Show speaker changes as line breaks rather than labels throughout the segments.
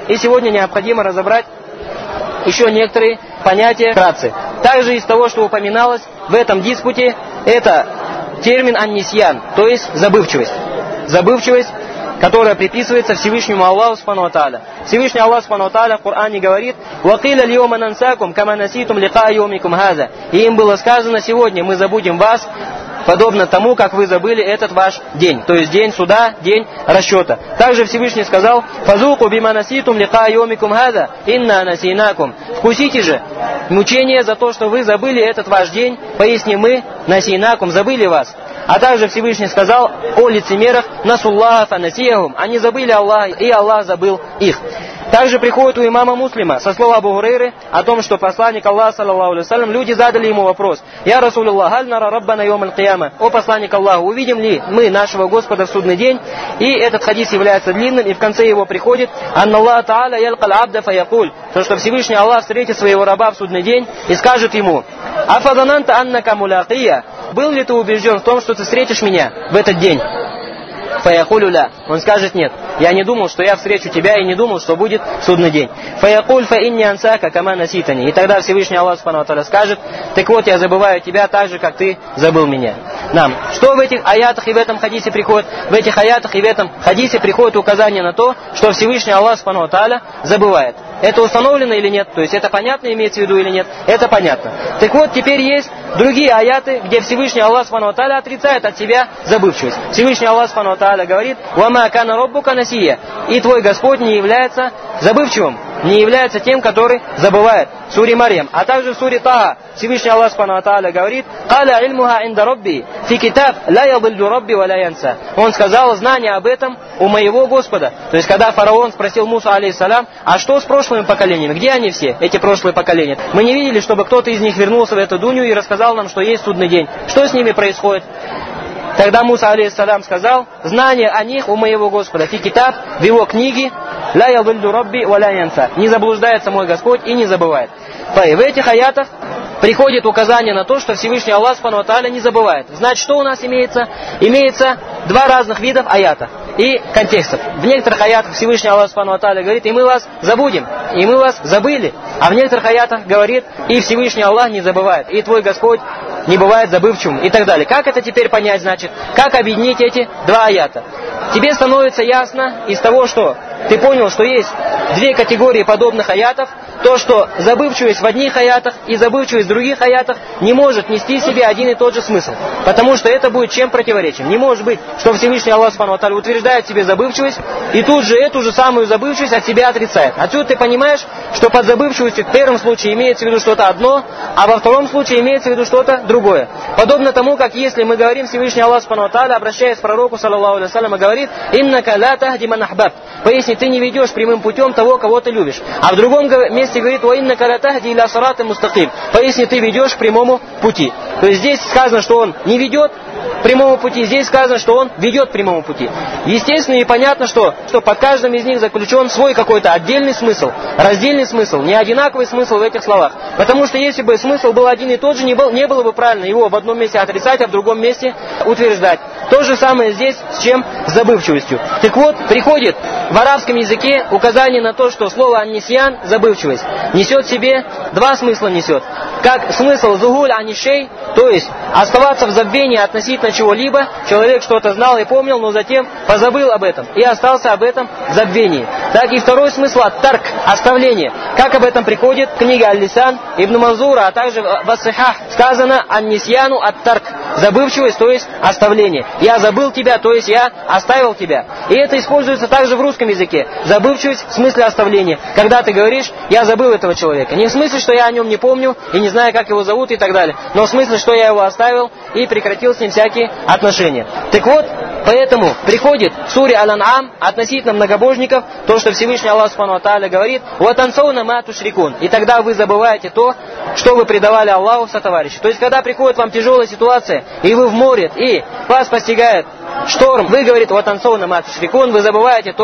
И сегодня необходимо разобрать еще некоторые понятия вкратце. Также из того, что упоминалось в этом диспуте, это термин ан-нисьян, то есть забывчивость. Забывчивость, которая приписывается Всевышнему Аллаху Субхану ва Тааля. Всевышний Аллах Субхану ва Тааля в Коране говорит: «Вакиля льёма нансакум, кама наситум лика йомикум хаза». И им было сказано: сегодня мы забудем вас, подобно тому, как вы забыли этот ваш день, то есть день суда, день расчета. Также Всевышний сказал: «Фазуку бима наситум лика йомикум хаза, инна насийнакум». Вкусите же мучение за то, что вы забыли этот ваш день, поясни мы, насийнакум, забыли вас. А также Всевышний сказал о лицемерах: «Насуллаха фанасияхум». Они забыли Аллаха, и Аллах забыл их. Также приходит у имама Муслима со слова Абу Хурейры о том, что посланник Аллаха, саллаллаху алейхи ва саллям, люди задали ему вопрос: «Я Расулуллах, халь нара раббана йом аль-кияма». О посланник Аллаха, увидим ли мы нашего Господа в судный день? И этот хадис является длинным, и в конце его приходит: «Анна Аллах Та'аля ялкал абда фаякуль». То, что Всевышний Аллах встретит своего раба в судный день и скажет ему: «Афадананта аннака мулакия». Был ли ты убежден в том, что ты встретишь меня в этот день? Фаякулю ля. Он скажет: нет, я не думал, что я встречу тебя, и не думал, что будет судный день. Фаякуль фа инни ансака кама наситани. И тогда Всевышний Аллах Субхану ва Тааля скажет: так вот, я забываю тебя так же, как ты забыл меня. Нам. Что в этих аятах и в этом хадисе приходит? В этих аятах и в этом хадисе приходит указание на то, что Всевышний Аллах Субхану ва Тааля забывает. Это установлено или нет? То есть это понятно, имеется в виду или нет? Это понятно. Так вот, теперь есть другие аяты, где Всевышний Аллах Субхану ва Тааля отрицает от себя забывчивость. Всевышний Аллах Субхану ва Тааля говорит: «Вама кана роббука насия». И твой Господь не является забывчивым, не является тем, который забывает. В суре Марьям, а также в суре Таха Всевышний Аллах Субхану ва Тааля говорит: «Каля ильмуха инда робби, фи китаб, ла ядиллу робби ва ла янса». Он сказал: знание об этом у моего Господа. То есть, когда фараон спросил Муса, алейхиссалям: а что с прошлыми поколениями? Где они все, эти прошлые поколения? Мы не видели, чтобы кто-то из них вернулся в эту дунью и рассказал нам, что есть судный день. Что с ними происходит? Тогда Муса, алейхиссалям, сказал: знание о них у моего Господа, фи китаб, в его книге, ла ядиллу робби ва ла янса. Не заблуждается мой Господь и не забывает. В этих аятах приходит указание на то, что Всевышний Аллах Субхану ва Тааля не забывает. Значит, что у нас имеется? Имеется два разных видов аятов и контекстов. В некоторых аятах Всевышний Аллах Субхану ва Тааля говорит: и мы вас забудем, и мы вас забыли. А в некоторых аятах говорит: и Всевышний Аллах не забывает, и твой Господь не бывает забывчивым, и так далее. Как это теперь понять, значит? Как объединить эти два аята? Тебе становится ясно из того, что ты понял, что есть две категории подобных аятов. То, что забывчивость в одних аятах и забывчивость в других аятах не может нести в себе один и тот же смысл. Потому что это будет чем противоречием. Не может быть, что Всевышний Аллах Субхану ва Тааля утверждает в себе забывчивость и тут же эту же самую забывчивость от себя отрицает. Отсюда ты понимаешь, что под забывчивостью в первом случае имеется в виду что-то одно, а во втором случае имеется в виду что-то другое. Подобно тому, как если мы говорим, Всевышний Аллах Субхану ва Тааля, обращаясь к пророку, саллаллаху алейхи ва саллям, говорит: «Иннака ла тахди ман ахбабт». Поясни, ты не ведешь прямым путем того, кого ты любишь. А в другом месте говорит: «Ва иннака ла тахди иля сиратин мустаким». Поясни, ты ведешь к прямому пути. То есть здесь сказано, что он не ведет к прямому пути, здесь сказано, что он ведет к прямому пути. Естественно и понятно, что под каждым из них заключен свой какой-то отдельный смысл, раздельный смысл, не одинаковый смысл в этих словах. Потому что если бы смысл был один и тот же, не было бы правильно его в одном месте отрицать, а в другом месте утверждать. То же самое здесь с чем? С забывчивостью. Так вот, приходит в арабском языке указание на то, что слово «аннисьян» – забывчивость, несет в себе два смысла несет. Как смысл «зугуль анишей», то есть оставаться в забвении относительно чего-либо, человек что-то знал и помнил, но затем позабыл об этом и остался об этом в забвении. Так и второй смысл «ат-тарк» – оставление. Как об этом приходит книга Аль-Лисан Ибн Манзура, а также в Ас-Сихах сказано «аннисьяну ат-тарк» – забывчивость, то есть оставление. Я забыл тебя, то есть я оставил тебя. И это используется также в русском языке. Забывчивость в смысле оставления. Когда ты говоришь: я забыл этого человека. Не в смысле, что я о нем не помню и не знаю, как его зовут и так далее. Но в смысле, что я его оставил и прекратил с ним всякие отношения. Так вот, поэтому приходит в суре Аль-Ан'ам относительно многобожников то, что Всевышний Аллах Субхану ва Тааля говорит: «Ватансауна ма тушрикун». И тогда вы забываете то, что вы предавали Аллаху в сотоварищи. То есть, когда приходит вам тяжелая ситуация, и вы в море, и вас постигает шторм, вы говорите: «Ватансауна ма тушрикун», вы забываете то,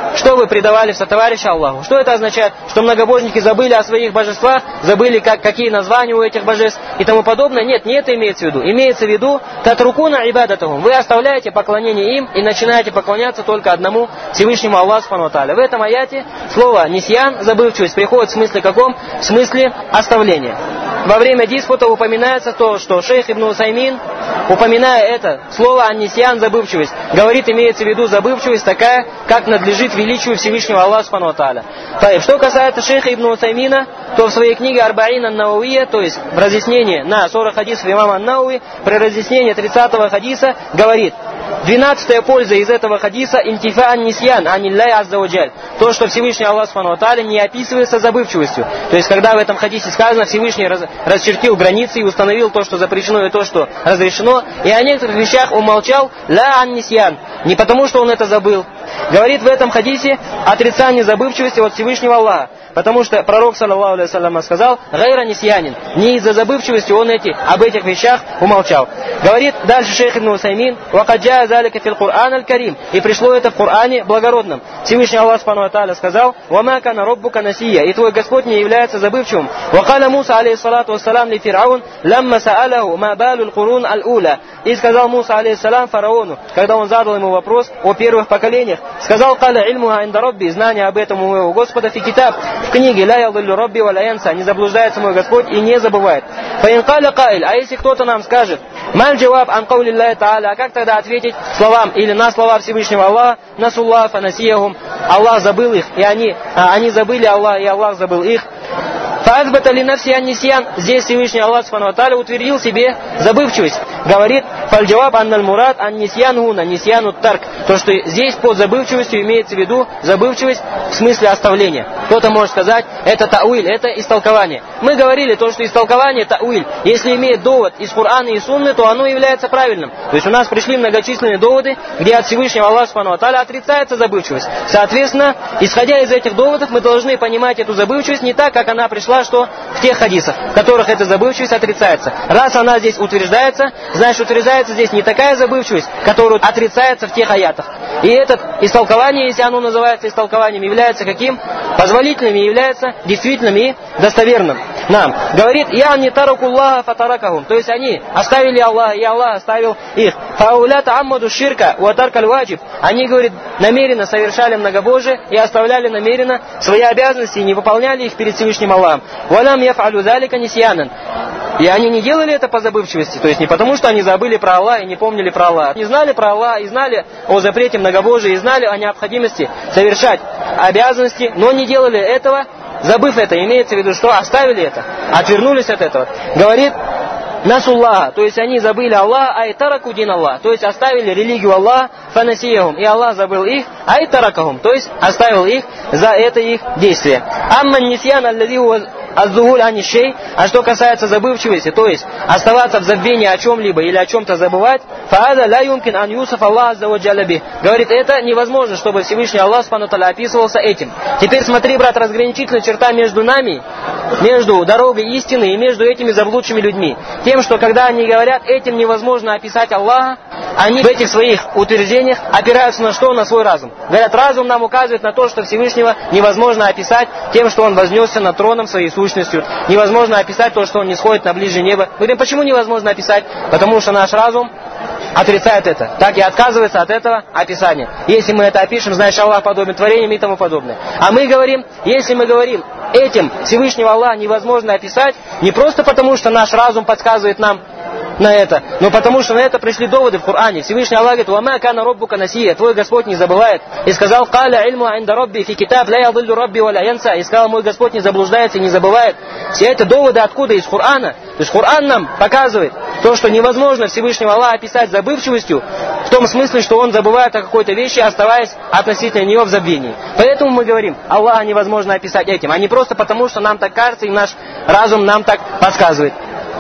что вы предавали в сотоварища Аллаху. Что это означает? Что многобожники забыли о своих божествах, забыли, какие названия у этих божеств и тому подобное. Нет, не это имеется в виду. Имеется в виду татрукуна ибадатахум. Вы оставляете поклонение им и начинаете поклоняться только одному Всевышнему Аллаху субхану ва тааля. В этом аяте слово нисьян, забывчивость, приходит в смысле каком? В смысле оставления. Во время диспута упоминается то, что шейх Ибн Усаймин, упоминая это слово ан-нисьян, забывчивость, говорит, имеется в виду забывчивость такая, как надлежит величию Всевышнего Аллаха субхану ва тааля. Что касается шейха Ибн Усаймина, то в своей книге Арбаин ан-Науия, то есть в разъяснении на 40 хадисов имама ан-Науи, при разъяснении 30-го хадиса говорит: 12-я польза из этого хадиса интифа ан-нисьян анилляй азза ва джаль. То, что Всевышний Аллах субхану ва тааля не описывается забывчивостью. То есть, когда в этом хадисе сказано, Всевышний расчертил границы и установил то, что запрещено, и то, что разрешено, и о некоторых вещах умолчал ла ан-нисьян, не потому, что он это забыл. Говорит в этом хадисе отрицание забывчивости от Всевышнего Аллаха. Потому что пророк, саллаллаху алейхи ва саллям, сказал: гайра нисьянин. Не из-за забывчивости он об этих вещах умолчал. Говорит дальше шейх Ибн Усаймин: вакаджа залика фил Кур'ан аль-Карим. И пришло это в Коране благородном. Всевышний Аллах субхану ва тааля сказал: вама кана роббука насия. И твой Господь не является забывчивым. Вакаля Муса алейхиссалату вассалам ли фир'аун ламма са'алаху ма балу аль-Курун аль-Уля. И сказал Муса алейхиссалам фараону, когда он задал ему вопрос о первых поколениях, сказал: каля ильмуха инда робби. Знание об этом у моего Господа фи китаб. В книге ля яллю робби ва ля янса. Не заблуждается мой Господь и не забывает. Фаин каля каиль. А если кто-то нам скажет: маль джаваб ан каули Аллахи тааля. А как тогда ответить словам или на слова Всевышнего Аллаха: насуллаха фанасияхум. Аллах забыл их, и они забыли Аллах, и Аллах забыл их. Фаазбата ли нафси ан-нисьян. Здесь Всевышний Аллах субхану ва тааля утвердил себе забывчивость. Говорит: фаль-джаваб ан-наль мурад ан-нисьян гуна нисьяну тарк. То, что здесь под забывчивостью имеется в виду забывчивость в смысле оставления. Кто-то может сказать: это тауиль, это истолкование. Мы говорили то, что истолкование тауиль, если имеет довод из Корана и Сунны, то оно является правильным. То есть у нас пришли многочисленные доводы, где от Всевышнего Аллаха субхану ва тааля отрицается забывчивость. Соответственно, исходя из этих доводов, мы должны понимать эту забывчивость не так, как она пришла, что в тех хадисах, в которых эта забывчивость отрицается. Раз она здесь утверждается, значит утверждается здесь не такая забывчивость, которая отрицается в тех аятах. И это истолкование, если оно называется истолкованием, является каким? Позволительным, и является действительным и достоверным. Нам говорит: я не таракуллаха фатаракахум. То есть они оставили Аллаха, и Аллах оставил их. Фаулята аммаду ширка уатаркаль ваджиб. Они, говорит, намеренно совершали многобожие и оставляли намеренно свои обязанности и не выполняли их перед Всевышним Аллахом. Валам яф'алю залика нисьянан. И они не делали это по забывчивости, то есть не потому, что они забыли про Аллаха и не помнили про Аллаха. Не знали про Аллаха и знали о запрете многобожия, и знали о необходимости совершать обязанности, но не делали этого, забыв это. Имеется в виду, что оставили это, отвернулись от этого. Говорит: насуллаха, то есть они забыли Аллаха, айтараку дин Аллах, то есть оставили религию Аллаха, фанасияхум, и Аллах забыл их, айтаракахум, то есть оставил их за это их действие. Амман нисьян аллади аззухуль анишей. А что касается забывчивости, то есть оставаться в забвении о чем-либо или о чем-то забывать, фаада ла юмкин ан юсаф Аллах азза ва джалля бих. Говорит, это невозможно, чтобы Всевышний Аллах субхану ва тааля описывался этим. Теперь смотри, брат, разграничительная черта между нами, между дорогой истины и между этими заблудшими людьми. Тем, что когда они говорят, этим невозможно описать Аллаха, они в этих своих утверждениях опираются на что? На свой разум. Говорят, разум нам указывает на то, что Всевышнего невозможно описать тем, что он вознесся над троном своей сущностью. Невозможно описать то, что он не сходит на ближнее небо. Мы говорим, почему невозможно описать? Потому что наш разум отрицает это. Так и отказывается от этого описания. Если мы это опишем, значит Аллах подобен творениям и тому подобное. А мы говорим, если мы говорим, этим Всевышнего Аллаха невозможно описать, не просто потому, что наш разум подсказывает нам на это, но потому что на это пришли доводы в Коране. Всевышний Аллах говорит: «Вама кана роббука насия», твой Господь не забывает. И сказал: «Каля ильму инда робби фи китаб ля ядиллу робби ва ля янса». И сказал: мой Господь не заблуждается и не забывает. Все это доводы откуда? Из Корана. То есть Коран нам показывает то, что невозможно Всевышнего Аллаха описать забывчивостью, в том смысле, что он забывает о какой-то вещи, оставаясь относительно нее в забвении. Поэтому мы говорим, Аллаха невозможно описать этим, а не просто потому, что нам так кажется и наш разум нам так подсказывает.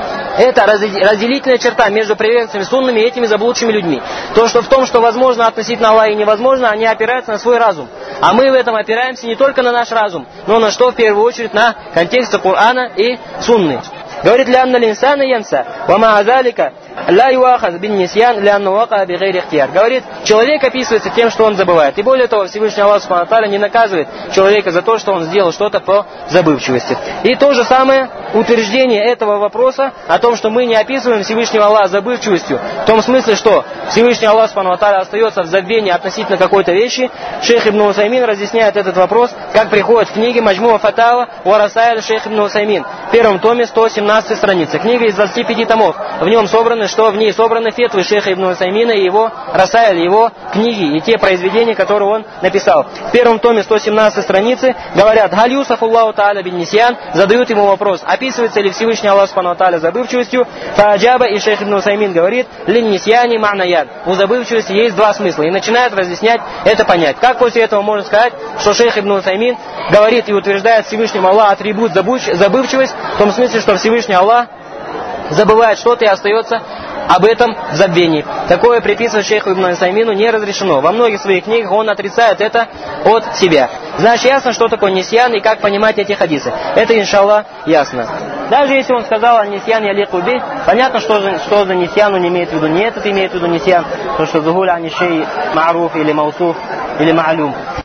Это разделительная черта между приверженцами суннами и этими заблудшими людьми. То, что в том, что возможно относительно Аллаха и невозможно, они опираются на свой разум. А мы в этом опираемся не только на наш разум, но на что? В первую очередь на контексты Корана и Сунны. Говорит: «Лянна линсана янса, ва ма азалика ла юахаз бин нисьян лянну вака би гайри ихтияр. Говорит, человек описывается тем, что он забывает. И более того, Всевышний Аллах Субхану ва Тааля не наказывает человека за то, что он сделал что-то по забывчивости. И то же самое утверждение этого вопроса о том, что мы не описываем Всевышнего Аллаха забывчивостью, в том смысле, что Всевышний Аллах Субхану ва Тааля остается в забвении относительно какой-то вещи. Шейх Ибн Усаймин разъясняет этот вопрос, как приходит в книге Маджмуа Фатава ва Расаиль Шейх Ибн Усаймин, в первом томе 117 страницы. Книга из 25 томов. В нем собраны, что в ней собраны фетвы Шейха Ибн Усаймина и его Расаиль, его книги и те произведения, которые он написал. В первом томе 117 страницы говорят: «Галь Юсаф Аллаху Тааля бин Нисьян», задают ему вопрос, описывается ли Всевышний Аллах Субхану ва Тааля забывчивостью. Фааджаба, и Шейх Ибн Усаймин говорит: «Лин Нисьяни ма'наян». У забывчивости есть два смысла. И начинает разъяснять это понять. Как после этого можно сказать, что Шейх Ибн Усаймин говорит и утверждает Всевышнему Аллаху атрибут забывчивость, в том смысле, что Всевышний Аллах забывает что-то и остается об этом в забвении. Такое приписывать Шейху Ибн Усаймину не разрешено. Во многих своих книгах он отрицает это от себя. Значит, ясно, что такое нисьян и как понимать эти хадисы. Это, иншаллах, ясно. Даже если он сказал «Ан-нисьян ялику би», понятно, что за нисьян он имеет в виду. Не этот имеет в виду нисьян, то что «Зугуль ани шей ма'руф» или «Маусуф» или «Ма'алюм».